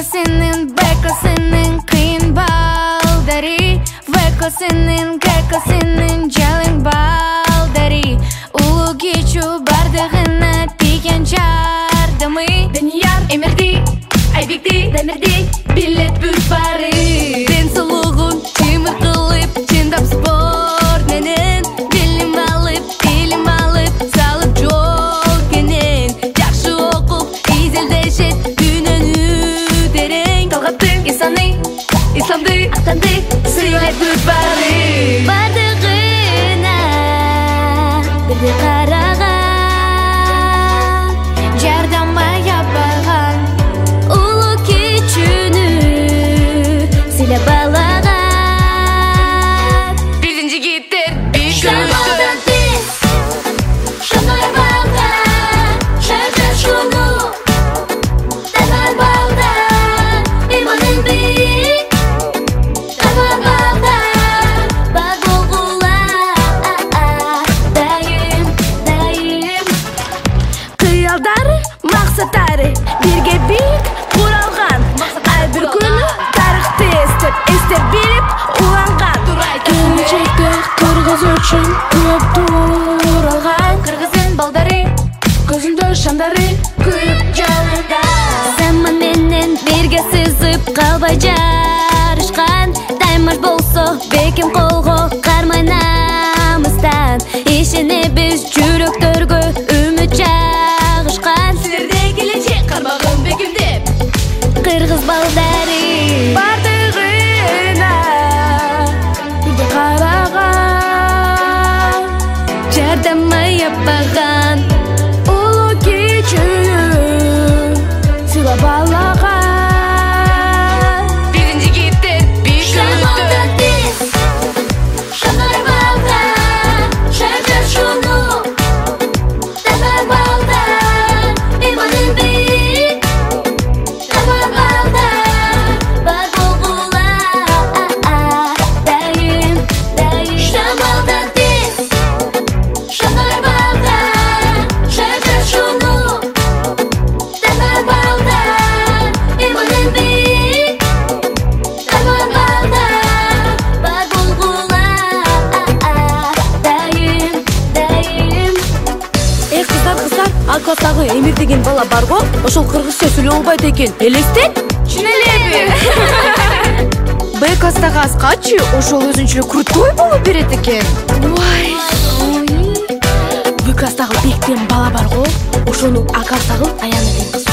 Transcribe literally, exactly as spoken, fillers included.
Экосының, бекосының қиын балдари, векосының, кекосының жалың балдари. Улы кечу бардығына тиген жардымы. Дүнияр емерді, айбекті, дәмірді, билет бүт бары. Ден сұлығын темір қылып, жендап спорт менен. Білім алып, білім алып, салып жол кенен. Жақшы оқып, изелдешет, дүнен үдерен. Талғаттың исаны, исламды, ақтанды, сөйлеп бүт бары. Бардығына бірде қараған, жардамай апаған, ұлы кечүні сілеп балаған. Біздің жігіттер шамалдан тез, шамай балған, шәрді шуну тәмәл балдан, иманың бейік тәмәл балдан. Бар болғылар дайым, дайым. Қиялдары, мақсаттары бірге биік құралған. Ай бір күні тарихты естіп, естіп біліп уланған. Келешекті қырғыз үшін көп туралған. Қырғыздың балдары, көзінде шамдары күйіп жалында. Заман менен бірге сызып қалбай жарышқан. Даймаш болса бекем қолға қармай намыстан. Ішіне біз жүректерге үміт жағышқан. Сіздерде келешек қармағым бекемдеп қырғыз балдары. Бардығына бірде қараған, жардамай апаған, ұлы кечүні сыйлап балаған. Біздің жігіттер шамалдан тез, шамай балған, шәрді шуну тәмәл балдан, иманың бейік тәмәл балдан. Бар болғылар дайым, дайым. Шамалдан тез, шамай балған, шәрді шуну тәмәл балдан, иманың бейік тәмәл балдан. Бар болғылар дайым, дайым. Эй қыздар, қыздар, ал класстағы Эмир деген бала бар ғой, ошол кыргызча сүйлөй албайт экен. Элестет? Чын элеби? Б класстағы Аскачы ошол өзүнчө крутой болуп берет экен. Ой. В класстағы Бектен бала бар ғой, ошону А класстағы Аяна деген кыз